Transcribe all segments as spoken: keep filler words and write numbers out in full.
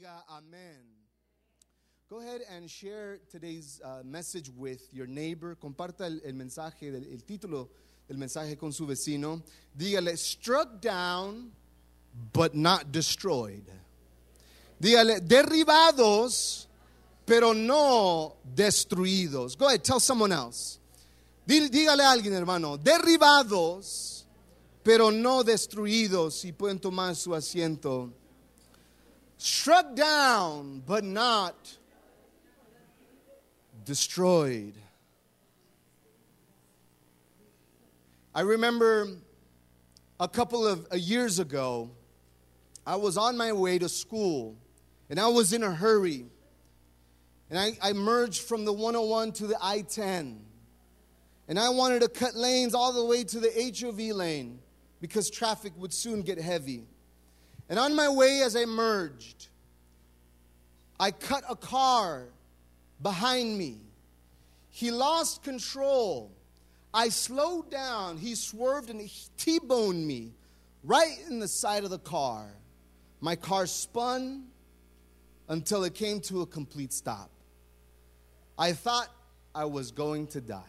Diga amén. Go ahead and share today's uh, message with your neighbor. Comparta el, el mensaje, del, el título del mensaje con su vecino. Dígale, struck down, but not destroyed. Dígale, derribados, pero no destruidos. Go ahead, tell someone else. Dígale a alguien, hermano, derribados, pero no destruidos. Si pueden tomar su asiento. Struck down, but not destroyed. I remember a couple of uh, years ago, I was on my way to school, and I was in a hurry. And I, I merged from the one oh one to the I ten. And I wanted to cut lanes all the way to the H O V lane because traffic would soon get heavy. And on my way as I merged, I cut a car behind me. He lost control. I slowed down. He swerved and he T-boned me right in the side of the car. My car spun until it came to a complete stop. I thought I was going to die.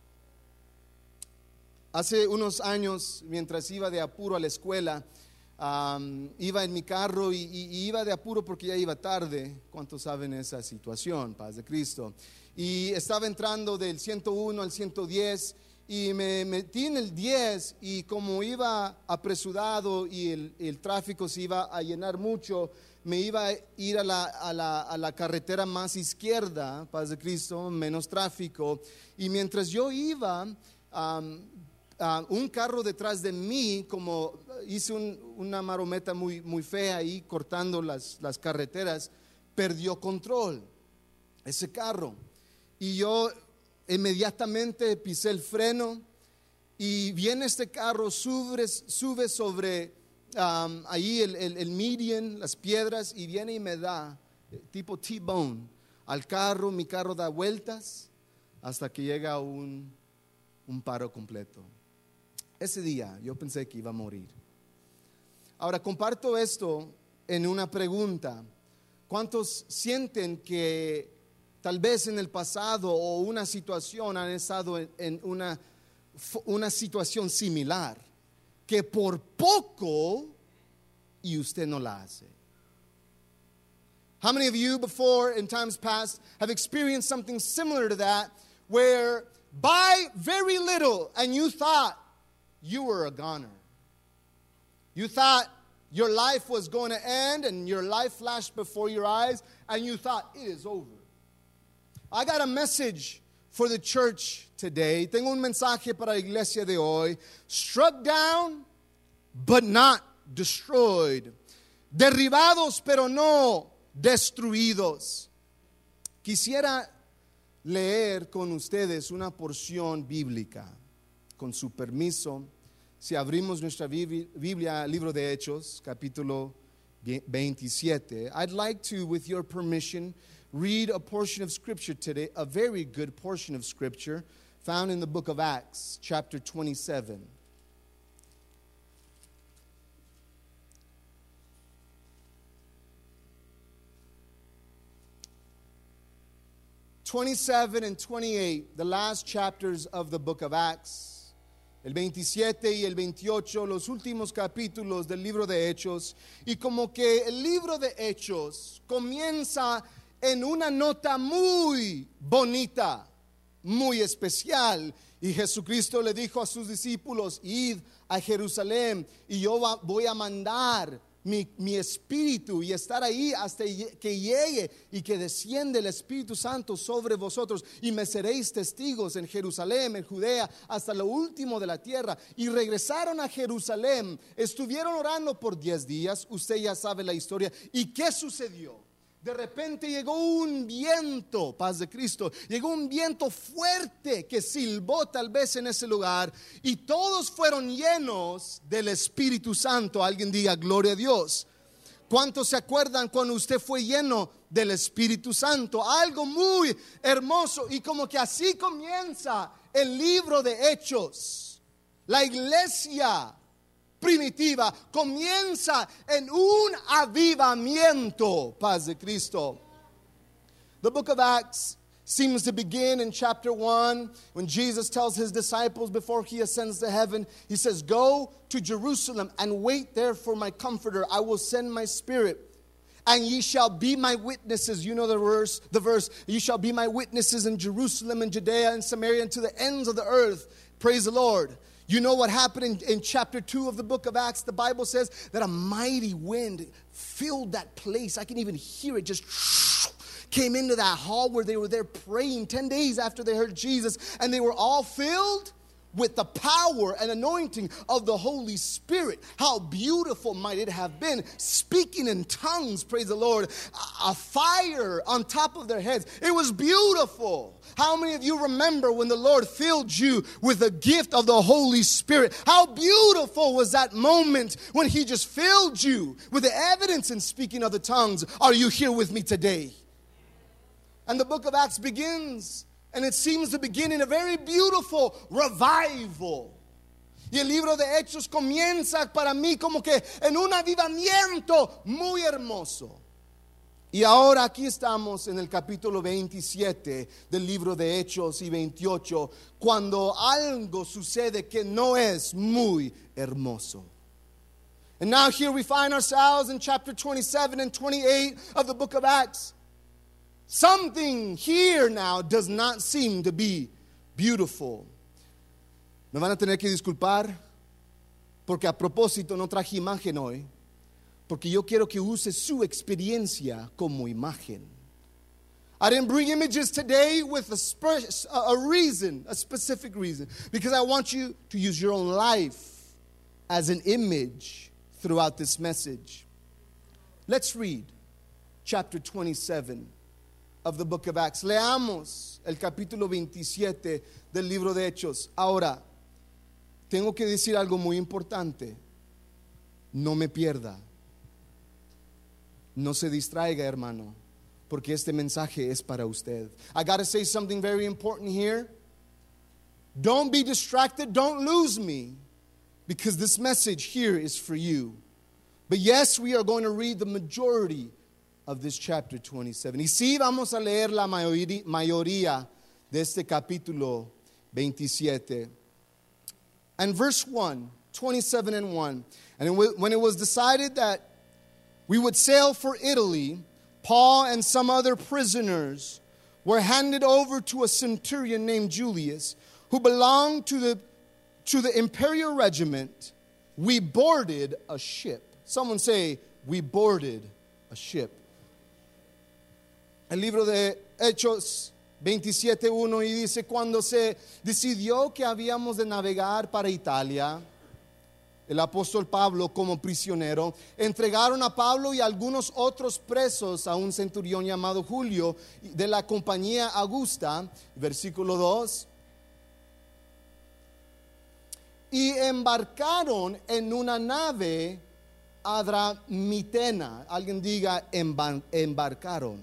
Hace unos años, mientras iba de apuro a la escuela, Um, iba en mi carro y, y, y iba de apuro porque ya iba tarde. ¿Cuántos saben esa situación? Paz de Cristo. Y estaba entrando del ciento uno al ciento diez y me metí en el diez y como iba apresurado y el, el tráfico se iba a llenar mucho, me iba a ir a la, a la, a la carretera más izquierda, Paz de Cristo, menos tráfico. Y mientras yo iba, um, Uh, un carro detrás de mí, como hice un, una marometa muy, muy fea ahí cortando las, las carreteras, perdió control ese carro. Y yo inmediatamente pisé el freno y viene este carro, sube, sube sobre um, ahí el, el, el median, las piedras, y viene y me da tipo T-bone al carro. Mi carro da vueltas hasta que llega un, un paro completo. Ese día yo pensé que iba a morir. Ahora comparto esto en una pregunta. ¿Cuántos sienten que tal vez en el pasado o una situación han estado en, en una, una situación similar, que por poco y usted no la hace? How many of you before in times past have experienced something similar to that, where by very little and you thought you were a goner? You thought your life was going to end and your life flashed before your eyes and you thought it is over. I got a message for the church today. Tengo un mensaje para la iglesia de hoy. Struck down, but not destroyed. Derribados, pero no destruidos. Quisiera leer con ustedes una porción bíblica. Con su permiso, si abrimos nuestra Biblia, libro de Hechos, capítulo veintisiete, I'd like to, with your permission, read a portion of Scripture today, a very good portion of Scripture, found in the book of Acts, chapter twenty-seven. twenty-seven and twenty-eight, the last chapters of the book of Acts. El veintisiete y el veintiocho, los últimos capítulos del libro de Hechos. Y como que el libro de Hechos comienza en una nota muy bonita, muy especial. Y Jesucristo le dijo a sus discípulos, id a Jerusalén y yo va, voy a mandar Mi, mi espíritu y estar ahí hasta que llegue y que desciende el Espíritu Santo sobre vosotros y me seréis testigos en Jerusalén, en Judea, hasta lo último de la tierra. Y regresaron a Jerusalén, estuvieron orando por diez días, usted ya sabe la historia. ¿Y qué sucedió? De repente llegó un viento, paz de Cristo, llegó un viento fuerte que silbó tal vez en ese lugar y todos fueron llenos del Espíritu Santo. Alguien diga gloria a Dios. ¿Cuántos se acuerdan cuando usted fue lleno del Espíritu Santo? Algo muy hermoso, y como que así comienza el libro de Hechos. La iglesia primitiva, comienza en un avivamiento. Paz de Cristo. The book of Acts seems to begin in chapter one when Jesus tells his disciples before he ascends to heaven, he says, go to Jerusalem and wait there for my comforter. I will send my spirit. And ye shall be my witnesses. You know the verse, the verse, you shall be my witnesses in Jerusalem and Judea and Samaria and to the ends of the earth. Praise the Lord. You know what happened in, in chapter two of the book of Acts? The Bible says that a mighty wind filled that place. I can even hear it just came into that hall where they were there praying ten days after they heard Jesus. And they were all filled with the power and anointing of the Holy Spirit. How beautiful might it have been, speaking in tongues, praise the Lord, a fire on top of their heads. It was beautiful. How many of you remember when the Lord filled you with the gift of the Holy Spirit? How beautiful was that moment when He just filled you with the evidence in speaking of the tongues? Are you here with me today? And the book of Acts begins, and it seems to begin in a very beautiful revival. Y el libro de Hechos comienza para mí como que en un avivamiento muy hermoso. Y ahora aquí estamos en el capítulo veintisiete del libro de Hechos y veintiocho, cuando algo sucede que no es muy hermoso. And now here we find ourselves in chapter twenty-seven and twenty-eight of the book of Acts. Something here now does not seem to be beautiful. Me van a tener que disculpar porque a propósito no traje imagen hoy, porque yo quiero que use su experiencia como imagen. I didn't bring images today with a, spe- a reason, a specific reason, because I want you to use your own life as an image throughout this message. Let's read chapter twenty-seven of the book of Acts. Leamos el capítulo veintisiete del libro de Hechos. Ahora, tengo que decir algo muy importante. No me pierda. No se distraiga, hermano, porque este mensaje es para usted. I got to say something very important here. Don't be distracted. Don't lose me, because this message here is for you. But yes, we are going to read the majority of this chapter twenty-seven. Y sí, vamos a leer la mayoría, mayoría de este capítulo veintisiete. And verse one, twenty-seven and one. And it was, when it was decided that we would sail for Italy, Paul and some other prisoners were handed over to a centurion named Julius, who belonged to the, to the imperial regiment. We boarded a ship. Someone say, we boarded a ship. El libro de Hechos veintisiete uno y dice, cuando se decidió que habíamos de navegar para Italia, el apóstol Pablo como prisionero, entregaron a Pablo y algunos otros presos a un centurión llamado Julio de la compañía Augusta, versículo dos, y embarcaron en una nave adramitena. Alguien diga embar- embarcaron.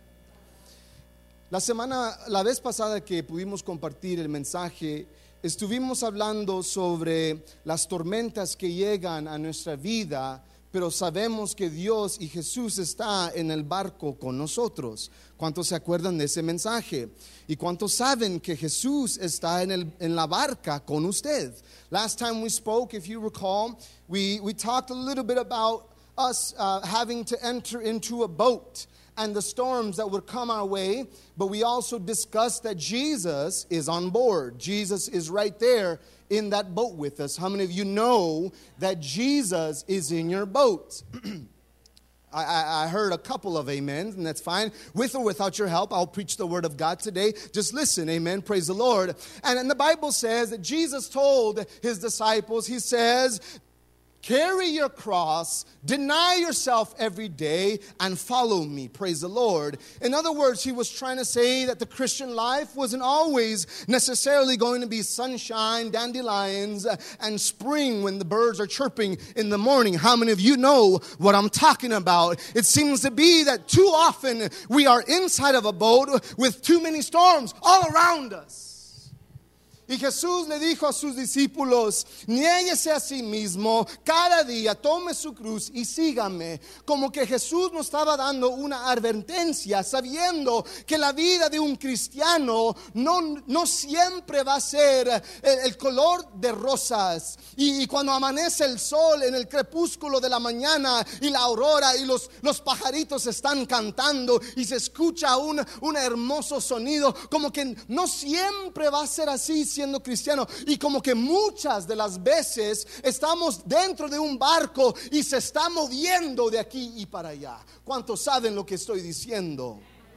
La semana, la vez pasada que pudimos compartir el mensaje, estuvimos hablando sobre las tormentas que llegan a nuestra vida, pero sabemos que Dios y Jesús está en el barco con nosotros. ¿Cuántos se acuerdan de ese mensaje? ¿Y cuántos saben que Jesús está en, el, en la barca con usted? Last time we spoke, if you recall, we, we talked a little bit about us uh, having to enter into a boat and the storms that would come our way, but we also discussed that Jesus is on board. Jesus is right there in that boat with us. How many of you know that Jesus is in your boat? I, I, I heard a couple of amens, and that's fine. With or without your help, I'll preach the word of God today. Just listen, amen, praise the Lord. And, and the Bible says that Jesus told his disciples, he says, carry your cross, deny yourself every day, and follow me. Praise the Lord. In other words, he was trying to say that the Christian life wasn't always necessarily going to be sunshine, dandelions, and spring when the birds are chirping in the morning. How many of you know what I'm talking about? It seems to be that too often we are inside of a boat with too many storms all around us. Y Jesús le dijo a sus discípulos: niéguese a sí mismo cada día, tome su cruz y sígame. Como que Jesús nos estaba dando una advertencia, sabiendo que la vida de un cristiano no, no siempre va a ser el, el color de rosas. Y, y cuando amanece el sol en el crepúsculo de la mañana y la aurora y los, los pajaritos están cantando y se escucha un, un hermoso sonido, como que no siempre va a ser así siendo cristiano. Y como que muchas de las veces estamos dentro de un barco y se está moviendo de aquí y para allá. ¿Cuántos saben lo que estoy diciendo?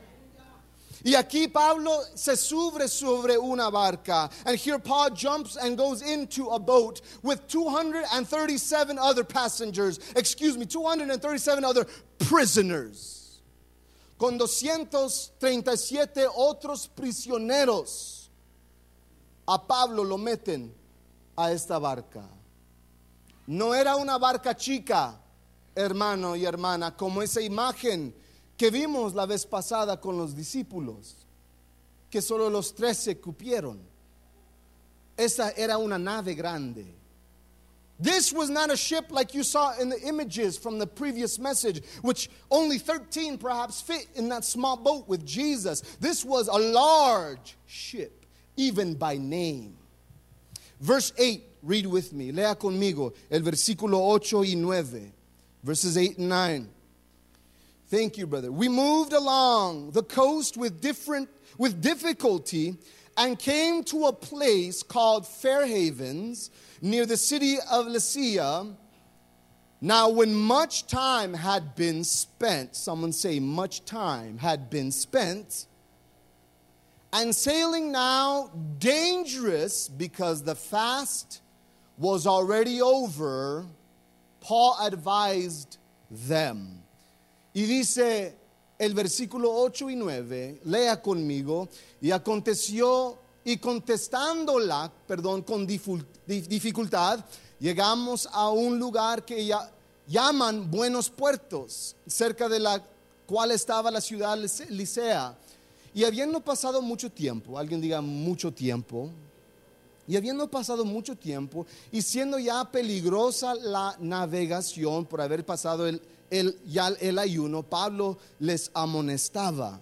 Y aquí Pablo se sube sobre una barca. And here Paul jumps and goes into a boat with two hundred thirty-seven other passengers. Excuse me, two hundred thirty-seven other prisoners. Con doscientos treinta y siete otros prisioneros. A Pablo lo meten a esta barca. No era una barca chica, hermano y hermana, como esa imagen que vimos la vez pasada con los discípulos, que solo los trece cupieron. Esa era una nave grande. This was not a ship like you saw in the images from the previous message, which only thirteen perhaps fit in that small boat with Jesus. This was a large ship, even by name. Verse eight, read with me, lea conmigo el versículo ocho y nueve, verses eight and nine. Thank you, brother. We moved along the coast with different with difficulty and came to a place called Fair Havens near the city of Lycia. Now when much time had been spent, someone say much time had been spent, and sailing now dangerous because the fast was already over, Paul advised them. Y dice el versículo ocho y nueve, lea conmigo, y aconteció, y contestándola, perdón, con dificultad, llegamos a un lugar que ya, llaman Buenos Puertos, cerca de la cual estaba la ciudad Licea. Y habiendo pasado mucho tiempo, alguien diga mucho tiempo, y habiendo pasado mucho tiempo, y siendo ya peligrosa la navegación por haber pasado el, el, ya el ayuno, Pablo les amonestaba.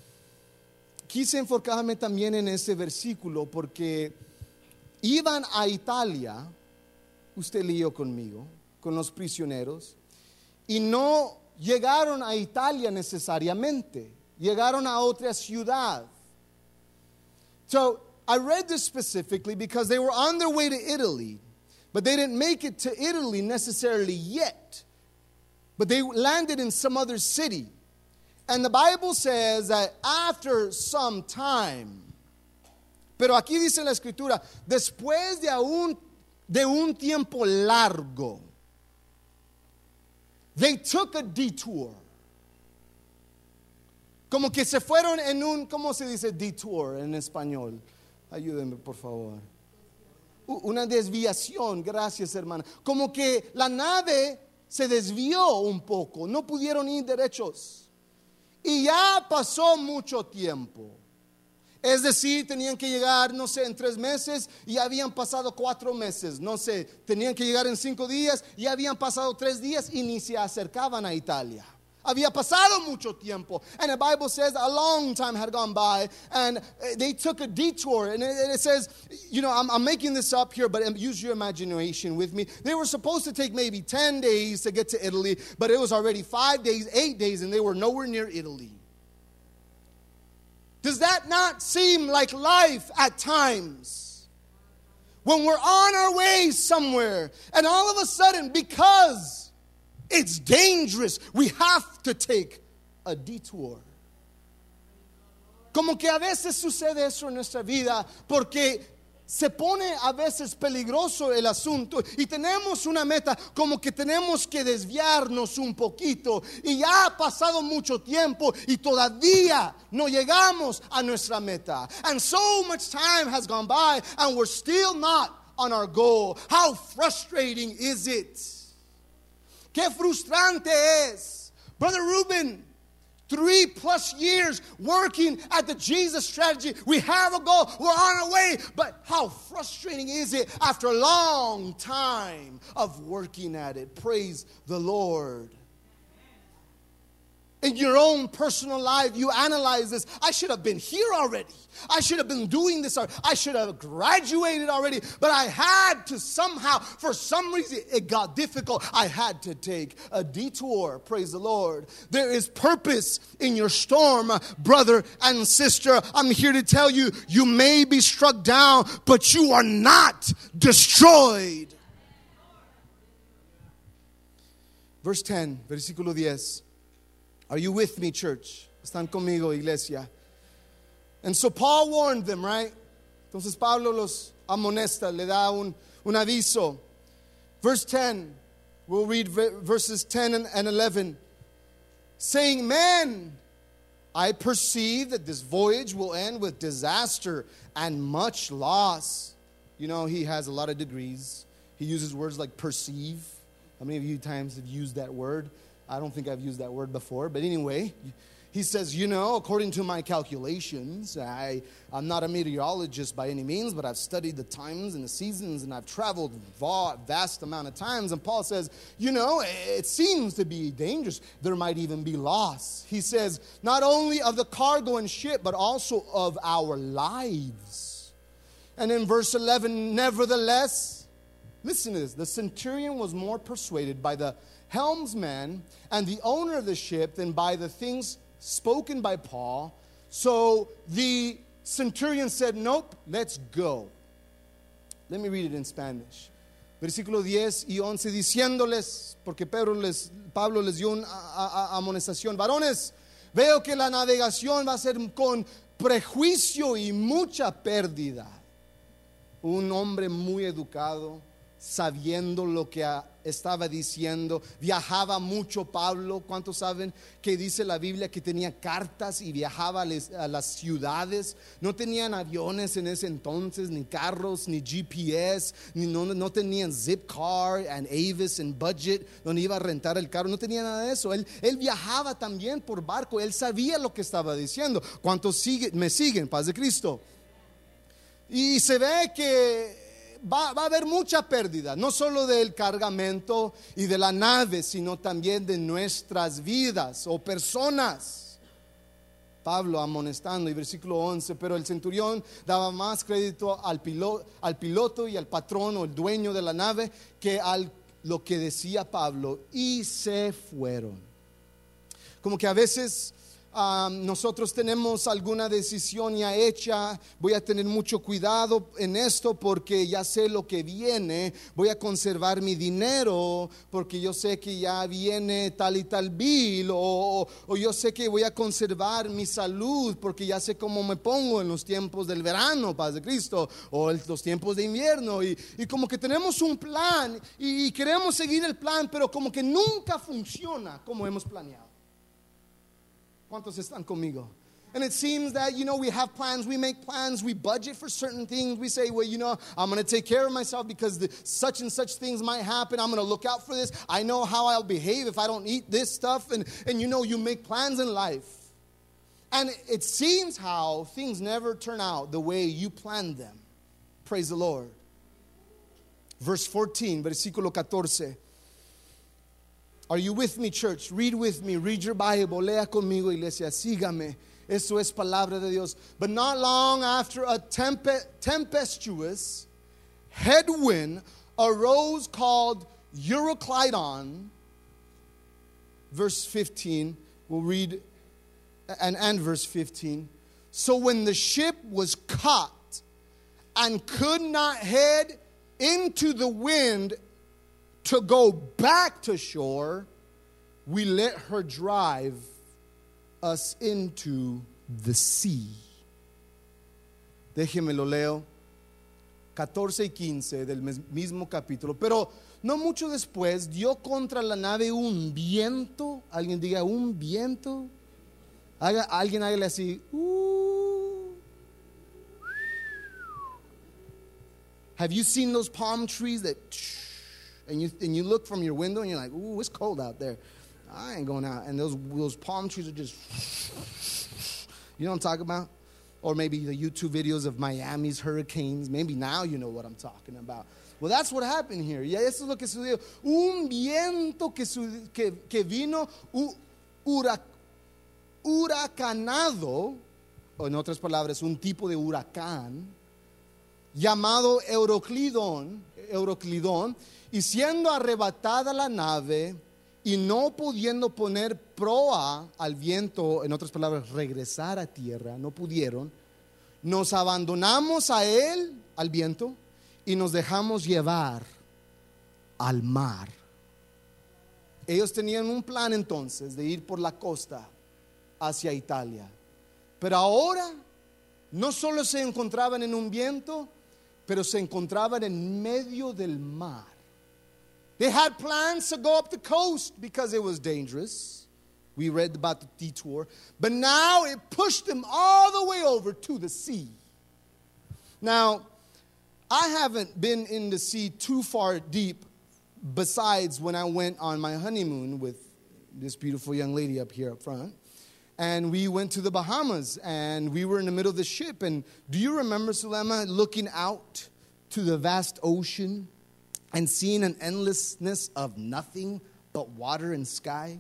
Quise enfocarme también en ese versículo porque iban a Italia, usted leyó conmigo, con los prisioneros, y no llegaron a Italia necesariamente, llegaron a otra ciudad. So I read this specifically because they were on their way to Italy, but they didn't make it to Italy necessarily yet. But they landed in some other city. And the Bible says that after some time, pero aquí dice la escritura, después de un, de un tiempo largo, they took a detour. Como que se fueron en un, ¿cómo se dice detour en español? Ayúdenme, por favor. Una desviación, gracias, hermana. Como que la nave se desvió un poco, no pudieron ir derechos. Y ya pasó mucho tiempo. Es decir, tenían que llegar, no sé, en tres meses y habían pasado cuatro meses. No sé, tenían que llegar en cinco días y habían pasado tres días y ni se acercaban a Italia. Había pasado mucho tiempo. And the Bible says a long time had gone by and they took a detour. And it, it says, you know, I'm, I'm making this up here, but use your imagination with me. They were supposed to take maybe ten days to get to Italy, but it was already five days, eight days, and they were nowhere near Italy. Does that not seem like life at times? When we're on our way somewhere, and all of a sudden, because it's dangerous, we have to take a detour. Como que a veces sucede eso en nuestra vida porque se pone a veces peligroso el asunto y tenemos una meta, como que tenemos que desviarnos un poquito y ya ha pasado mucho tiempo y todavía no llegamos a nuestra meta. And so much time has gone by and we're still not on our goal. How frustrating is it? Qué frustrante es. Brother Ruben, Three plus years working at the Jesus Strategy. We have a goal. We're on our way. But how frustrating is it after a long time of working at it? Praise the Lord. In your own personal life, you analyze this. I should have been here already. I should have been doing this. I should have graduated already. But I had to somehow, for some reason, it got difficult. I had to take a detour. Praise the Lord. There is purpose in your storm, brother and sister. I'm here to tell you, you may be struck down, but you are not destroyed. Verse ten, versículo diez. Are you with me, church? Están conmigo, iglesia. And so Paul warned them, right? Entonces Pablo los amonesta, le da un, un aviso. Verse ten, we'll read verses ten and eleven. Saying, men, I perceive that this voyage will end with disaster and much loss. You know, he has a lot of degrees. He uses words like perceive. How many of you times have used that word? I don't think I've used that word before. But anyway, he says, you know, according to my calculations, I, I'm not a meteorologist by any means, but I've studied the times and the seasons, and I've traveled a vast amount of times. And Paul says, you know, it seems to be dangerous. There might even be loss. He says, not only of the cargo and ship, but also of our lives. And in verse eleven, nevertheless, listen to this. The centurion was more persuaded by the helmsman and the owner of the ship than by the things spoken by Paul. So the centurion said, nope, let's go. Let me read it in Spanish. Versículo diez y once, diciéndoles, porque Pedro les, Pablo les dio una amonestación. Varones, veo que la navegación va a ser con prejuicio y mucha pérdida. Un hombre muy educado, sabiendo lo que estaba diciendo. Viajaba mucho Pablo. ¿Cuántos saben que dice la Biblia que tenía cartas y viajaba a las ciudades? No tenían aviones en ese entonces, ni carros, ni G P S, ni no, no tenían Zipcar and Avis and Budget donde iba a rentar el carro. No tenía nada de eso. Él, él viajaba también por barco. Él sabía lo que estaba diciendo. ¿Cuántos sigue, me siguen? Paz de Cristo. Y se ve que Va, va a haber mucha pérdida, no solo del cargamento y de la nave, sino también de nuestras vidas o personas. Pablo amonestando, y versículo once, pero el centurión daba más crédito al piloto, al piloto y al patrón o el dueño de la nave que a lo que decía Pablo, y se fueron. Como que a veces Um, nosotros tenemos alguna decisión ya hecha. Voy a tener mucho cuidado en esto porque ya sé lo que viene. Voy a conservar mi dinero porque yo sé que ya viene tal y tal bill, o, o yo sé que voy a conservar mi salud porque ya sé cómo me pongo en los tiempos del verano, paz de Cristo, o el, los tiempos de invierno, y, y como que tenemos un plan y, y queremos seguir el plan, pero como que nunca funciona como hemos planeado. ¿Cuántos están conmigo? And it seems that, you know, we have plans, we make plans, we budget for certain things. We say, well, you know, I'm going to take care of myself because the, such and such things might happen. I'm going to look out for this. I know how I'll behave if I don't eat this stuff. And, and you know, you make plans in life. And it seems how things never turn out the way you planned them. Praise the Lord. Verse fourteen, versículo catorce. Are you with me, church? Read with me. Read your Bible. Lea conmigo, iglesia. Sígame. Eso es palabra de Dios. But not long after, a tempe- tempestuous headwind arose called Euroclydon. Verse fifteen. We'll read and, and verse fifteen. So when the ship was caught and could not head into the wind to go back to shore, we let her drive us into the sea. Déjeme lo leo. catorce y quince del mismo capítulo. Pero no mucho después dio contra la nave un viento. Alguien diga un viento. Haga, alguien hágale así. Uh. Have you seen those palm trees that... And you, and you look from your window and you're like, ooh, it's cold out there. I ain't going out. And those, those palm trees are just, you know what I'm talking about? Or maybe the YouTube videos of Miami's hurricanes. Maybe now you know what I'm talking about. Well, that's what happened here. Y eso es lo que sucedió. Un viento que, su, que, que vino u, hurac, huracanado, o en otras palabras, un tipo de huracán, llamado Euroclidón, Euroclidón, y siendo arrebatada la nave y no pudiendo poner proa al viento, en otras palabras, regresar a tierra, no pudieron, nos abandonamos a él, al viento, y nos dejamos llevar al mar. Ellos tenían un plan entonces de ir por la costa hacia Italia, pero ahora no solo se encontraban en un viento, pero se encontraban en medio del mar. They had plans to go up the coast because it was dangerous. We read about the detour. But now it pushed them all the way over to the sea. Now, I haven't been in the sea too far deep besides when I went on my honeymoon with this beautiful young lady up here up front. And we went to the Bahamas, and we were in the middle of the ship. And do you remember, Sulema, looking out to the vast ocean and seeing an endlessness of nothing but water and sky?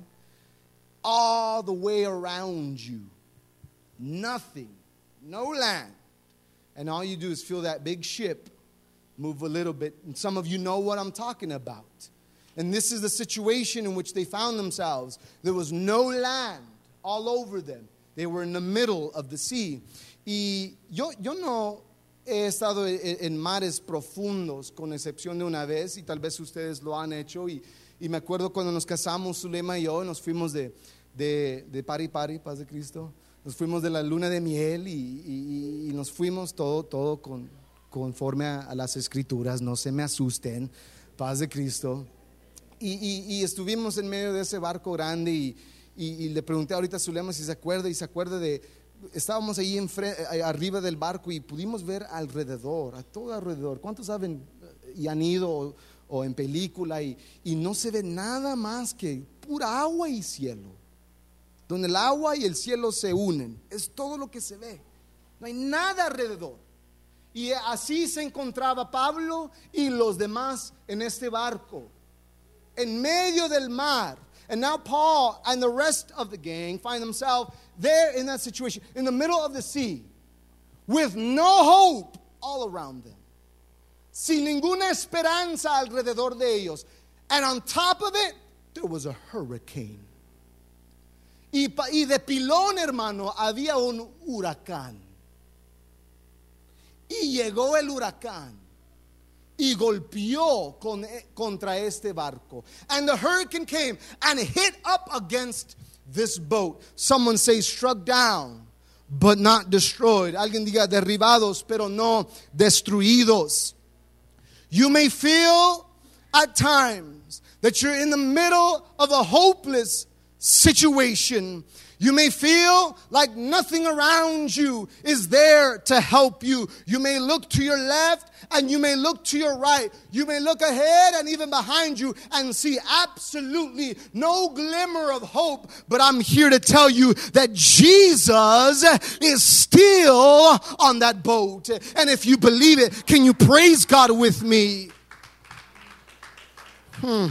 All the way around you. Nothing. No land. And all you do is feel that big ship move a little bit. And some of you know what I'm talking about. And this is the situation in which they found themselves. There was no land all over them. They were in the middle of the sea. Y yo, yo no he estado en mares profundos, con excepción de una vez, y tal vez ustedes lo han hecho. Y, y me acuerdo cuando nos casamos, Zulema y yo, nos fuimos de, de, de pari pari, paz de Cristo. Nos fuimos de la luna de miel y, y, y nos fuimos todo, todo con, conforme a, a las escrituras. No se me asusten, paz de Cristo. Y, y, y estuvimos en medio de ese barco grande y, y, y le pregunté ahorita a Zulema si se acuerda, y se acuerda de, estábamos ahí enfre- arriba del barco y pudimos ver alrededor, a todo alrededor. ¿Cuántos saben y han ido o, o en película y, y no se ve nada más que pura agua y cielo? Donde el agua y el cielo se unen, es todo lo que se ve, no hay nada alrededor. Y así se encontraba Pablo y los demás en este barco, en medio del mar. And now Paul and the rest of the gang find themselves there in that situation, in the middle of the sea, with no hope all around them, sin ninguna esperanza alrededor de ellos. And on top of it, there was a hurricane. Y, y de pilón, hermano, había un huracán. Y llegó el huracán y golpeó con, contra este barco. And the hurricane came and hit up against this boat. Someone say struck down, but not destroyed. Alguien diga derribados, pero no destruidos. You may feel at times that you're in the middle of a hopeless situation. You may feel like nothing around you is there to help you. You may look to your left and you may look to your right. You may look ahead and even behind you and see absolutely no glimmer of hope. But I'm here to tell you that Jesus is still on that boat. And if you believe it, can you praise God with me? Hmm.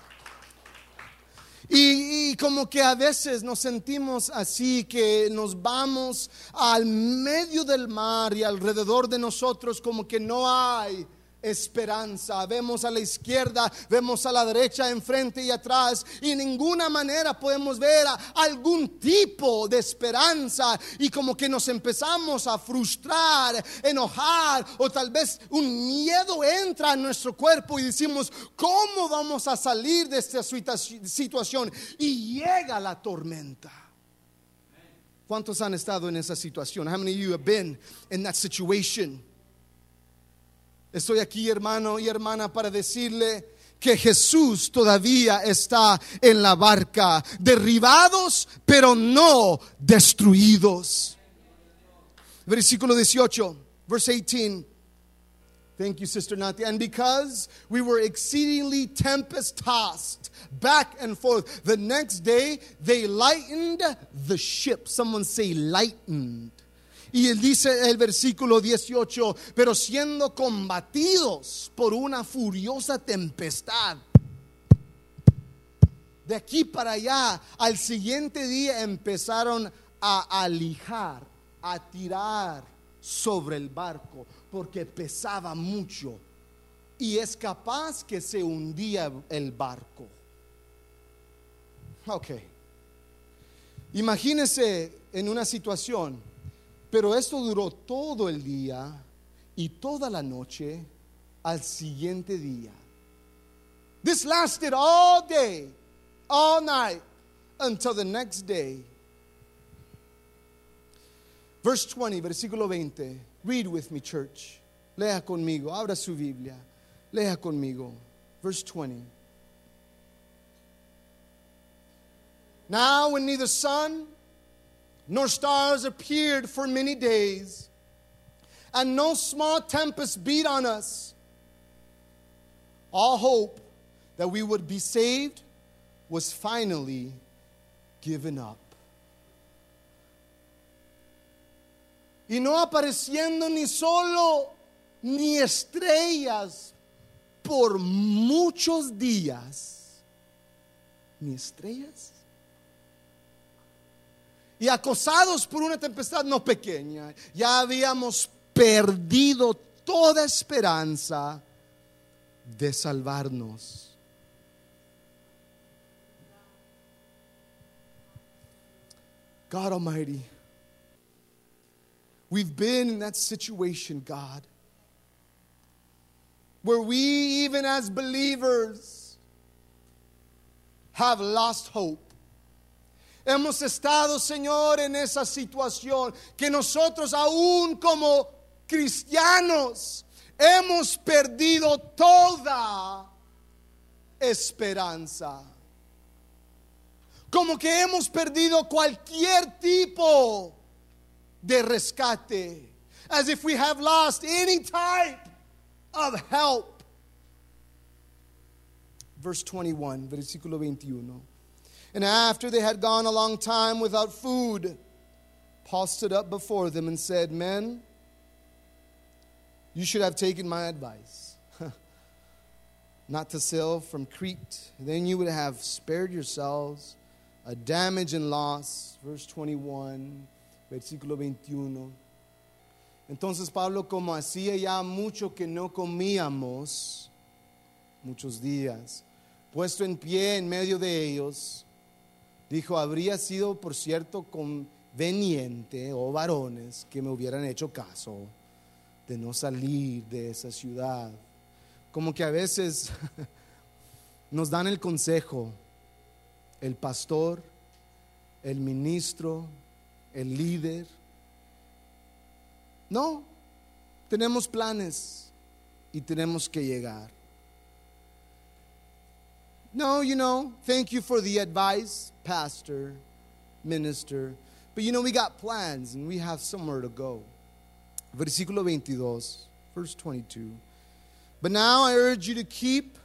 Y, y como que a veces nos sentimos así, que nos vamos al medio del mar y alrededor de nosotros como que no hay esperanza. Vemos a la izquierda, vemos a la derecha, enfrente y atrás, y en ninguna manera podemos ver a, algún tipo de esperanza, y como que nos empezamos a frustrar, enojar, o tal vez un miedo entra en nuestro cuerpo y decimos, ¿cómo vamos a salir de esta situación? Y llega la tormenta. ¿Cuántos han estado en esa situación? How many of you have been in that situation? Estoy aquí, hermano y hermana, para decirle que Jesús todavía está en la barca, derribados pero no destruidos. Versículo dieciocho, verse eighteen. Thank you, Sister Nati. And because we were exceedingly tempest-tossed back and forth, the next day they lightened the ship. Someone say lightened. Y él dice el versículo dieciocho, pero siendo combatidos por una furiosa tempestad. De aquí para allá, al siguiente día empezaron a alijar, a tirar sobre el barco, porque pesaba mucho y es capaz que se hundía el barco. Ok, imagínese en una situación, pero esto duró todo el día y toda la noche al siguiente día. This lasted all day, all night, until the next day. Verse twenty, versículo veinte. Read with me, church. Lea conmigo. Abra su Biblia. Lea conmigo. Verse twenty. Now when neither sun nor stars appeared for many days, and no small tempest beat on us, all hope that we would be saved was finally given up. Y no apareciendo ni solo ni estrellas por muchos días. Ni estrellas. Y acosados por una tempestad no pequeña, ya habíamos perdido toda esperanza de salvarnos. God Almighty, we've been in that situation, God, where we, even as believers, have lost hope. Hemos estado, Señor, en esa situación que nosotros aún como cristianos hemos perdido toda esperanza. Como que hemos perdido cualquier tipo de rescate. As if we have lost any type of help. Verse twenty-one, versículo veintiuno. And after they had gone a long time without food, Paul stood up before them and said, Men, you should have taken my advice, not to sail from Crete. Then you would have spared yourselves a damage and loss. Verse twenty-one, versículo veintiuno. Entonces Pablo, como hacía ya mucho que no comíamos, muchos días, puesto en pie en medio de ellos, dijo, habría sido por cierto conveniente, oh varones, que me hubieran hecho caso de no salir de esa ciudad. Como que a veces nos dan el consejo, el pastor, el ministro, el líder. No, tenemos planes y tenemos que llegar. No, you know, thank you for the advice, pastor, minister. But you know, we got plans and we have somewhere to go. Versículo veintidós, verse twenty-two. But now I urge you to keep,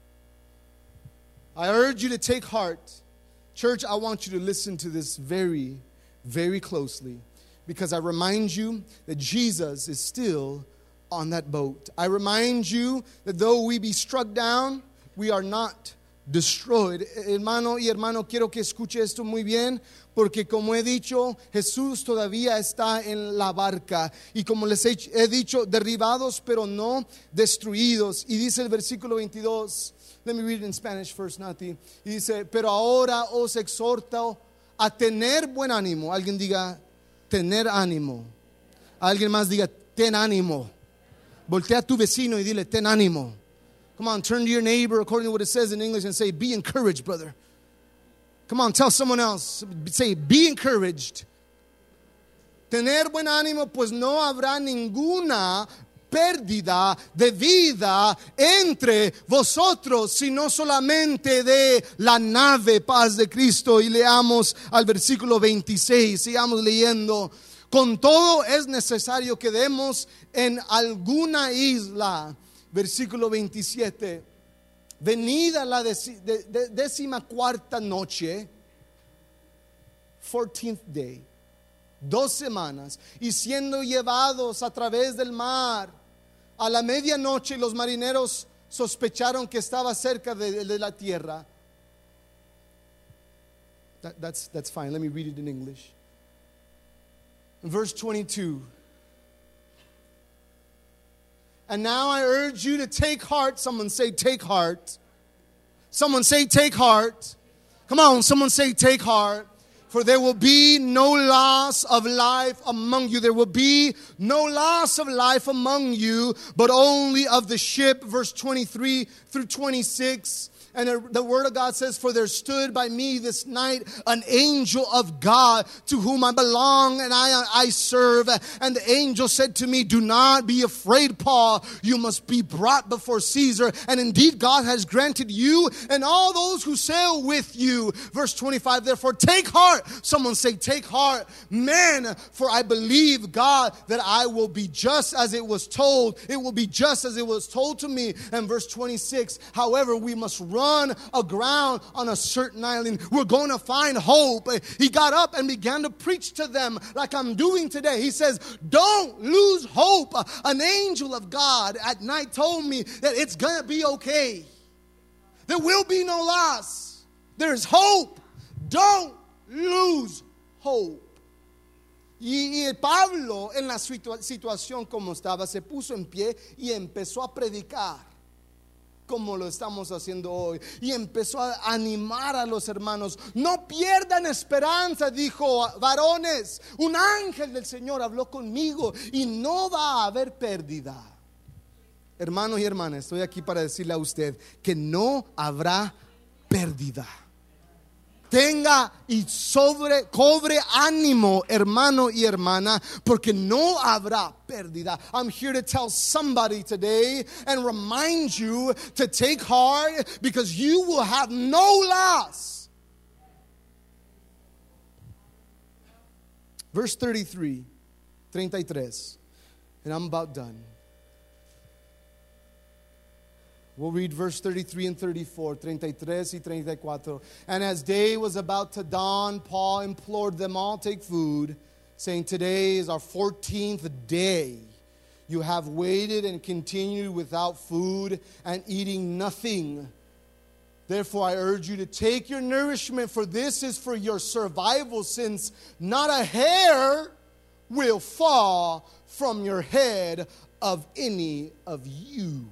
I urge you to take heart. Church, I want you to listen to this very, very closely, because I remind you that Jesus is still on that boat. I remind you that though we be struck down, we are not destroyed. Hermano y hermano, quiero que escuche esto muy bien, porque como he dicho, Jesús todavía está en la barca, y como les he, he dicho, derribados pero no destruidos. Y dice el versículo veintidós, let me read it in Spanish first, Nati. Y dice, pero ahora os exhorto a tener buen ánimo. Alguien diga, tener ánimo. Alguien más diga, ten ánimo. Voltea a tu vecino y dile, ten ánimo. Come on, turn to your neighbor according to what it says in English and say, be encouraged, brother. Come on, tell someone else. Say, be encouraged. Tener buen ánimo, pues no habrá ninguna pérdida de vida entre vosotros, sino solamente de la nave. Paz de Cristo. Y leamos al versículo veintiséis. Sigamos leyendo. con todo es necesario que demos en alguna isla. Versículo veintisiete. Venida la deci- de- de- décima cuarta noche, fourteenth day, dos semanas, y siendo llevados a través del mar, a la medianoche los marineros sospecharon que estaba cerca de, de la tierra. That, that's, that's fine. Let me read it in English. Verse twenty-two. And now I urge you to take heart. Someone say, take heart. Someone say, take heart. Come on, someone say, take heart. For there will be no loss of life among you. There will be no loss of life among you, but only of the ship. Verse twenty-three through twenty-six. And the word of God says, for there stood by me this night an angel of God to whom I belong and I, I serve. And the angel said to me, do not be afraid, Paul. You must be brought before Caesar. And indeed, God has granted you and all those who sail with you. Verse twenty-five, therefore, take heart. Someone say, take heart. Man, for I believe, God, that I will be just as it was told. It will be just as it was told to me. And verse twenty-six, however, we must run aground on a certain island. We're going to find hope. He got up and began to preach to them like I'm doing today. He says, don't lose hope. An angel of God at night told me that it's going to be okay. There will be no loss. There's hope. Don't lose hope. Y, y Pablo en la situa- situación como estaba se puso en pie y empezó a predicar como lo estamos haciendo hoy, y empezó a animar a los hermanos. No pierdan esperanza, dijo, varones, un ángel del Señor habló conmigo y no va a haber pérdida. Hermanos y hermanas, estoy aquí para decirle a usted que no habrá pérdida. Tenga y sobre, cobre ánimo, hermano y hermana, porque no habrá pérdida. I'm here to tell somebody today and remind you to take heart, because you will have no loss. Verse thirty-three, treinta y tres, and I'm about done. We'll read verse thirty-three and thirty-four, treinta y tres y treinta y cuatro. And as day was about to dawn, Paul implored them all, take food, saying, today is our fourteenth day. You have waited and continued without food and eating nothing. Therefore, I urge you to take your nourishment, for this is for your survival, since not a hair will fall from your head of any of you.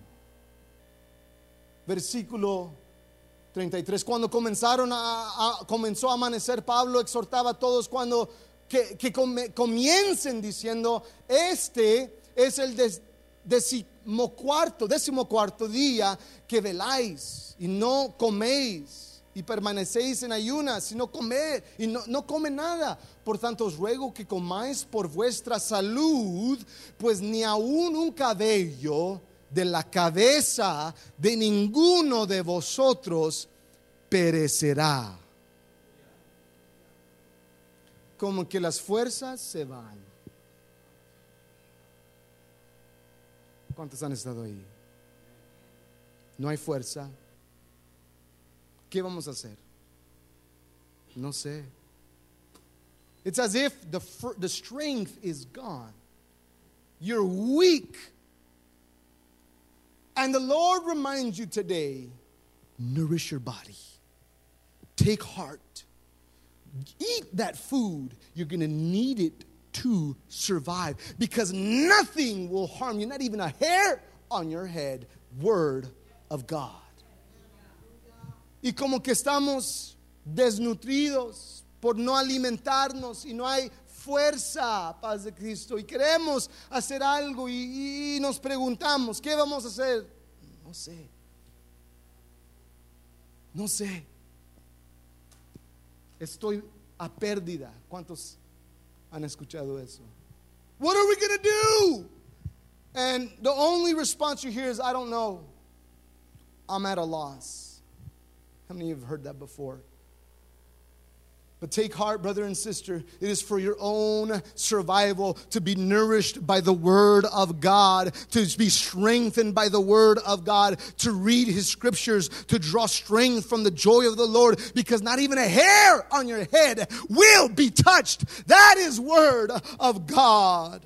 Versículo treinta y tres. Cuando comenzaron a, a, comenzó a amanecer, Pablo exhortaba a todos cuando que, que come, comiencen diciendo, este es el des, decimocuarto, decimocuarto día que veláis y no coméis y permanecéis en ayunas, sino comer y no, no comen nada. Por tanto os ruego que comáis por vuestra salud, pues ni aun un cabello de la cabeza de ninguno de vosotros perecerá. Como que las fuerzas se van. ¿Cuántos han estado ahí? No hay fuerza. ¿Qué vamos a hacer? No sé. It's as if the, the strength is gone. You're weak. And the Lord reminds you today, nourish your body. Take heart. Eat that food. You're going to need it to survive, because nothing will harm you, not even a hair on your head. Word of God. Y como que estamos desnutridos por no alimentarnos y no hay fuerza, paz de Cristo, y queremos hacer algo y, y nos preguntamos, ¿qué vamos a hacer? No sé. No sé. Estoy a pérdida. ¿Cuántos han escuchado eso? What are we going to do? And the only response you hear is, I don't know. I'm at a loss. How many of you have heard that before? But take heart, brother and sister. It is for your own survival to be nourished by the Word of God, to be strengthened by the Word of God, to read His Scriptures, to draw strength from the joy of the Lord, because not even a hair on your head will be touched. That is Word of God.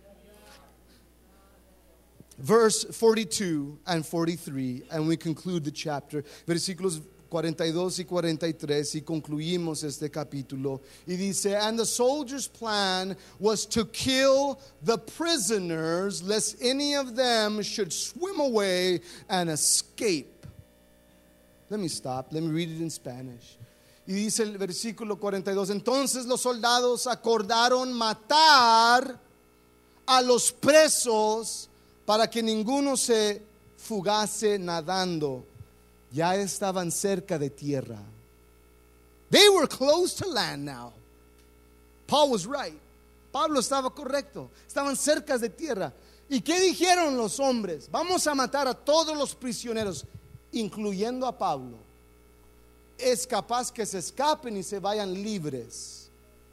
Verse forty-two and forty-three, and we conclude the chapter. Versículos cuarenta y dos y cuarenta y tres, y concluimos este capítulo. Y dice, and the soldiers' plan was to kill the prisoners, lest any of them should swim away and escape. Let me stop. Let me read it in Spanish. Y dice el versículo cuarenta y dos, entonces los soldados acordaron matar a los presos para que ninguno se fugase nadando. Ya estaban cerca de tierra. They were close to land now. Paul was right. Pablo estaba correcto. Estaban cerca de tierra. ¿Y qué dijeron los hombres? Vamos a matar a todos los prisioneros, incluyendo a Pablo. Es capaz que se escapen y se vayan libres.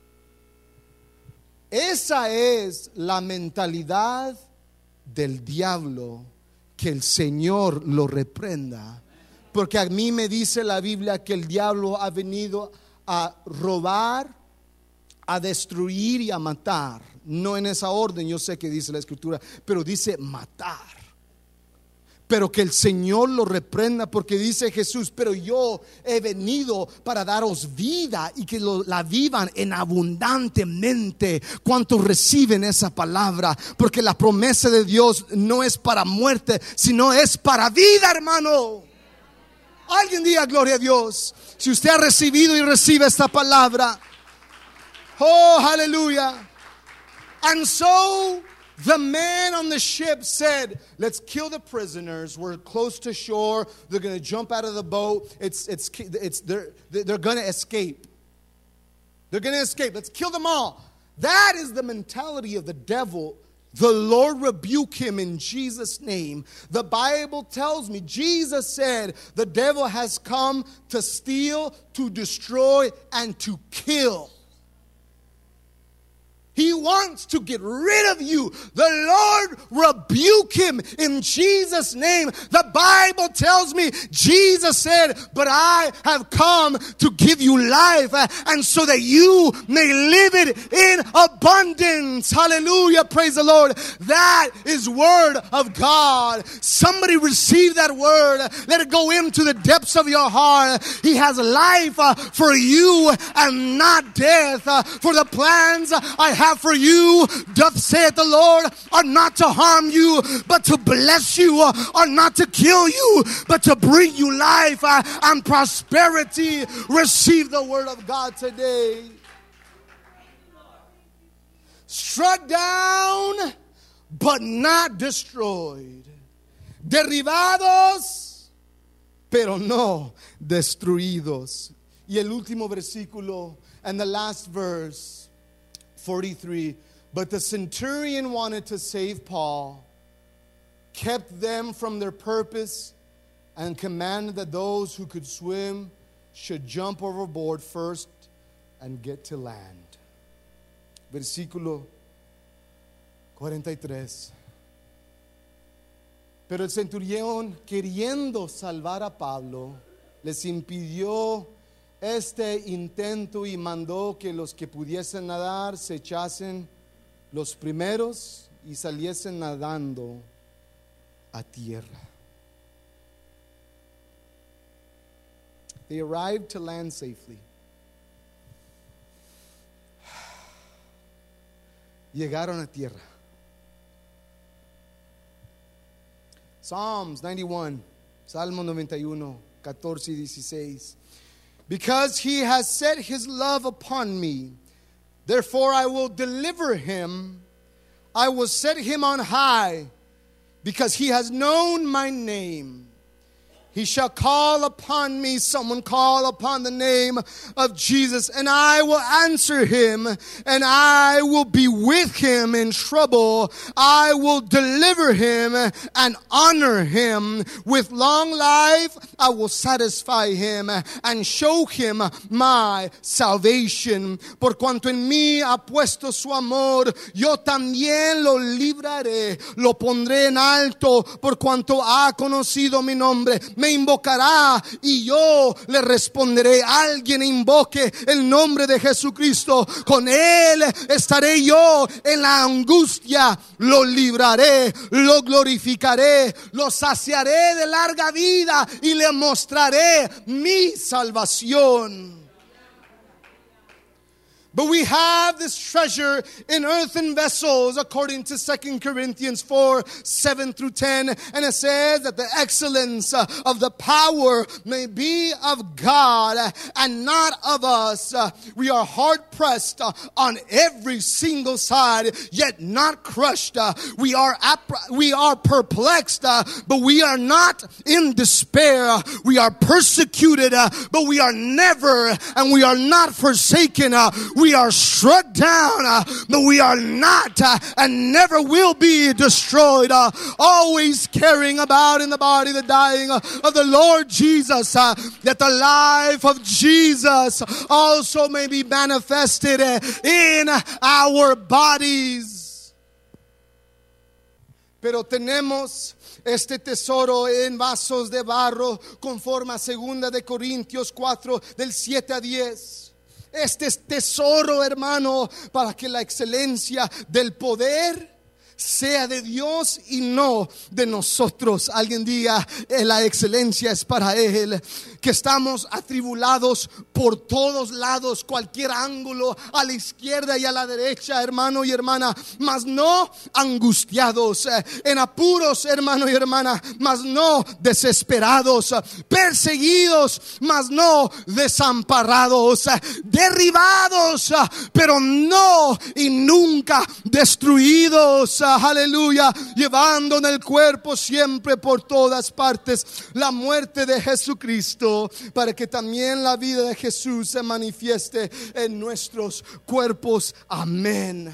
Esa es la mentalidad del diablo. Que el Señor lo reprenda. Porque a mí me dice la Biblia que el diablo ha venido a robar, a destruir y a matar. No en esa orden, yo sé que dice la Escritura, pero dice matar. Pero que el Señor lo reprenda, porque dice Jesús, pero yo he venido para daros vida y que lo, la vivan en abundantemente. ¿Cuántos reciben esa palabra? Porque la promesa de Dios no es para muerte, sino es para vida, hermano. Alguien diga gloria a Dios. Si usted ha recibido y recibe esta palabra. Oh, hallelujah. And so the man on the ship said, let's kill the prisoners. We're close to shore. They're going to jump out of the boat. It's, it's, it's, they're, they're going to escape. They're going to escape. Let's kill them all. That is the mentality of the devil. The Lord rebuke him in Jesus' name. The Bible tells me, Jesus said, the devil has come to steal, to destroy, and to kill. He wants to get rid of you. The Lord rebuke him in Jesus' name. The Bible tells me, Jesus said, but I have come to give you life, and so that you may live it in abundance. Hallelujah. Praise the Lord. That is word of God. Somebody receive that word. Let it go into the depths of your heart. He has life uh, for you and not death. Uh, for the plans I have for you, doth saith the Lord, are not to harm you, but to bless you, uh, are not to kill you, but to bring you life uh, and prosperity. Receive the word of God today. Struck down, but not destroyed. Derribados, pero no destruidos. Y el último versículo, and the last verse, forty-three. But the centurion wanted to save Paul, kept them from their purpose, and commanded that those who could swim should jump overboard first and get to land. Versículo cuarenta y tres. Pero el centurión, queriendo salvar a Pablo, les impidió este intento y mandó que los que pudiesen nadar se echasen los primeros y saliesen nadando a tierra. They arrived to land safely. Llegaron a tierra. Psalms ninety-one, Salmo noventa y uno, catorce y dieciséis. Because he has set his love upon me, therefore I will deliver him. I will set him on high, because he has known my name. He shall call upon me. Someone call upon the name of Jesus, and I will answer him, and I will be with him in trouble. I will deliver him and honor him. With long life I will satisfy him and show him my salvation. Por cuanto en mí ha puesto su amor, yo también lo libraré. Lo pondré en alto por cuanto ha conocido mi nombre. Me invocará y yo le responderé. Alguien invoque el nombre de Jesucristo. Con él estaré yo en la angustia. Lo libraré, lo glorificaré, lo saciaré de larga vida y le mostraré mi salvación. But we have this treasure in earthen vessels, according to Second Corinthians four, seven through ten. And it says that the excellence of the power may be of God and not of us. We are hard pressed on every single side, yet not crushed. We are we are perplexed, but we are not in despair. We are persecuted, but we are never, and we are not forsaken. We are struck down, uh, but we are not uh, and never will be destroyed. Uh, always carrying about in the body the dying uh, of the Lord Jesus, uh, that the life of Jesus also may be manifested uh, in our bodies. Pero tenemos este tesoro en vasos de barro, conforme a segunda de Corintios cuatro, del siete a diez. Este es tesoro, hermano, para que la excelencia del poder sea de Dios y no de nosotros. Alguien diga, la excelencia es para Él. Que estamos atribulados por todos lados, cualquier ángulo, a la izquierda y a la derecha, hermano y hermana, mas no angustiados, en apuros, hermano y hermana, mas no desesperados, perseguidos, mas no desamparados, derribados, pero no y nunca destruidos. Aleluya, llevando en el cuerpo siempre por todas partes la muerte de Jesucristo, para que también la vida de Jesús se manifieste en nuestros cuerpos. Amén.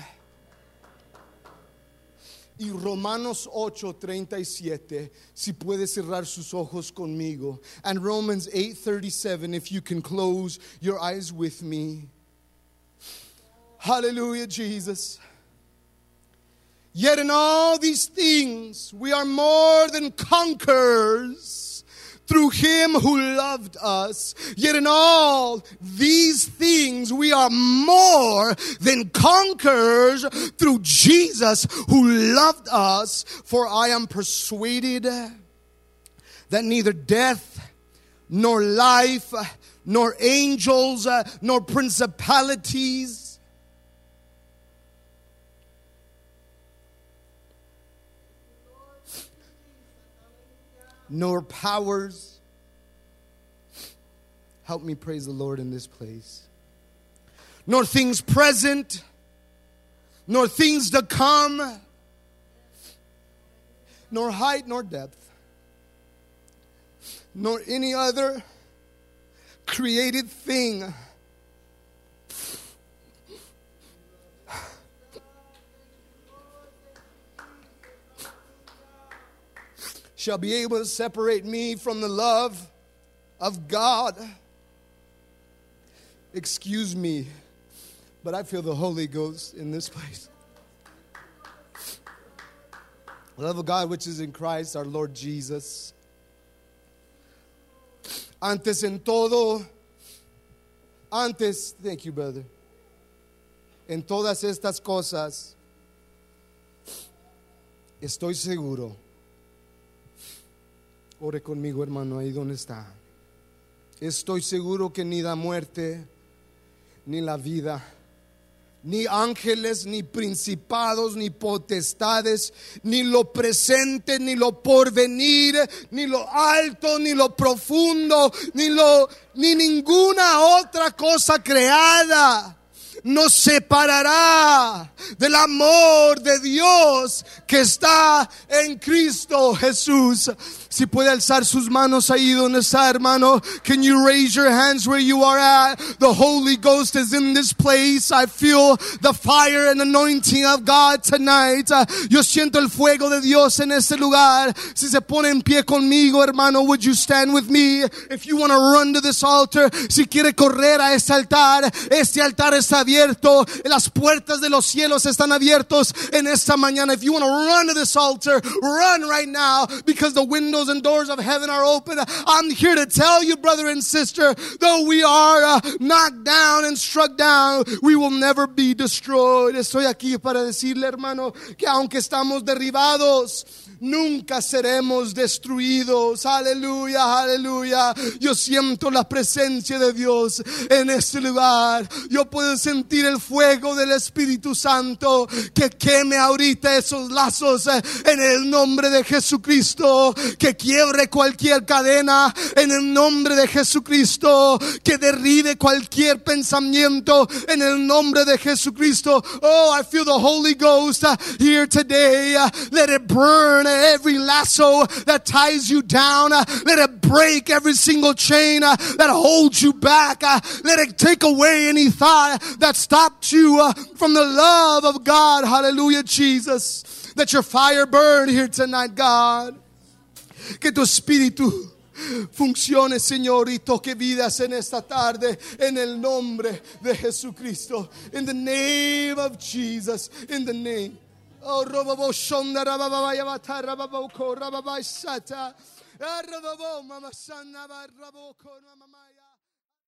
Y Romanos ocho, treinta y siete, si puede cerrar sus ojos conmigo. And Romans eight, thirty-seven, if you can close your eyes with me. Hallelujah, Jesus. Yet in all these things we are more than conquerors through him who loved us. Yet in all these things we are more than conquerors through Jesus who loved us. For I am persuaded that neither death nor life nor angels nor principalities nor powers. Help me praise the Lord in this place. Nor things present, nor things to come, nor height nor depth, nor any other created thing shall be able to separate me from the love of God. Excuse me, but I feel the Holy Ghost in this place. The love of God which is in Christ our Lord Jesus. Antes en todo, antes, thank you, brother. En todas estas cosas, estoy seguro. Ore conmigo, hermano, ahí donde está. Estoy seguro que ni la muerte, ni la vida, ni ángeles, ni principados, ni potestades, ni lo presente, ni lo porvenir, ni lo alto, ni lo profundo, ni lo, ni ninguna otra cosa creada nos separará del amor de Dios que está en Cristo Jesús. Si puede alzar sus manos ahí donde está, hermano. Can you raise your hands where you are at? The Holy Ghost is in this place. I feel the fire and anointing of God tonight. Uh, yo siento el fuego de Dios en este lugar. Si se pone en pie conmigo, hermano, would you stand with me? If you want to run to this altar, si quiere correr a este altar, este altar está abierto. Las puertas de los cielos están abiertos en esta mañana. If you want to run to this altar, run right now, because the windows and doors of heaven are open. I'm here to tell you, brother and sister, though we are uh, knocked down and struck down, we will never be destroyed. Estoy aquí para decirle, hermano, que aunque estamos derribados, nunca seremos destruidos. Aleluya, aleluya. Yo siento la presencia de Dios en este lugar. Yo puedo sentir el fuego del Espíritu Santo que queme ahorita esos lazos en el nombre de Jesucristo, que quiebre cualquier cadena en el nombre de Jesucristo, que derribe cualquier pensamiento en el nombre de Jesucristo. Oh, I feel the Holy Ghost uh, here today. Uh, let it burn every lasso that ties you down. Uh, let it break every single chain uh, that holds you back. Uh, let it take away any thought that stopped you uh, from the love of God. Hallelujah, Jesus. Let your fire burn here tonight, God. Que tu espíritu funcione, Señor, y toque vidas en esta tarde, en el nombre de Jesucristo. In the name of Jesus. In the name. Oh, Robabo Shonda Rababa Yavata Rababo Ko Rababa Sata. Rababo Mama Sana Raboko Mama.